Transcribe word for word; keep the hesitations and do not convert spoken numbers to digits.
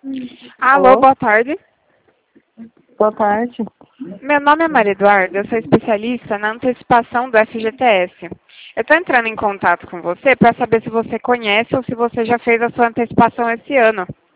Alô, Alô? boa tarde. Boa tarde. Meu nome é Maria Eduarda, eu sou especialista na antecipação do F G T S. Eu estou entrando em contato com você para saber se você conhece ou se você já fez a sua antecipação esse ano.